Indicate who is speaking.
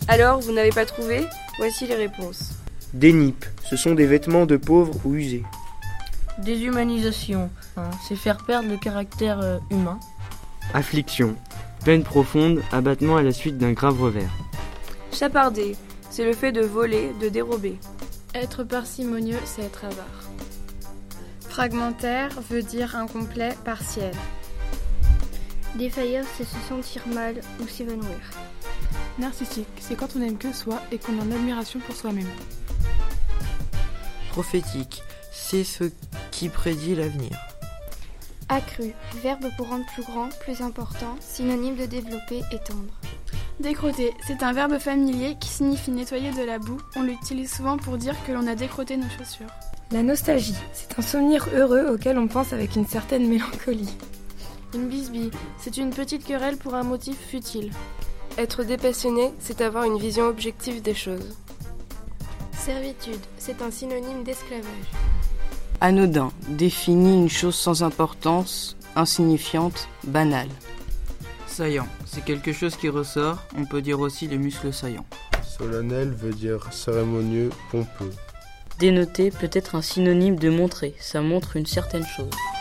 Speaker 1: Alors, vous n'avez pas trouvé? Voici les réponses.
Speaker 2: Dénipe, ce sont des vêtements de pauvres ou usés.
Speaker 3: Déshumanisation, c'est faire perdre le caractère humain.
Speaker 4: Affliction, peine profonde, abattement à la suite d'un grave revers.
Speaker 1: Chaparder, c'est le fait de voler, de dérober.
Speaker 5: Être parcimonieux, c'est être avare.
Speaker 6: Fragmentaire veut dire incomplet, partiel.
Speaker 7: Défaillir, c'est se sentir mal ou s'évanouir.
Speaker 5: Narcissique, c'est quand on n'aime que soi et qu'on a en admiration pour soi-même.
Speaker 8: Prophétique, c'est ce qui prédit l'avenir.
Speaker 7: Accru, verbe pour rendre plus grand, plus important, synonyme de développer, étendre.
Speaker 5: Décrotter, c'est un verbe familier qui signifie nettoyer de la boue. On l'utilise souvent pour dire que l'on a décrotté nos chaussures.
Speaker 6: La nostalgie, c'est un souvenir heureux auquel on pense avec une certaine mélancolie.
Speaker 5: Une bisbille, c'est une petite querelle pour un motif futile.
Speaker 1: Être dépassionné, c'est avoir une vision objective des choses.
Speaker 7: Servitude, c'est un synonyme d'esclavage.
Speaker 3: Anodin, définit une chose sans importance, insignifiante, banale.
Speaker 8: Saillant, c'est quelque chose qui ressort, on peut dire aussi les muscles saillants.
Speaker 9: Solennel veut dire cérémonieux, pompeux.
Speaker 3: Dénoter peut être un synonyme de montrer, ça montre une certaine chose.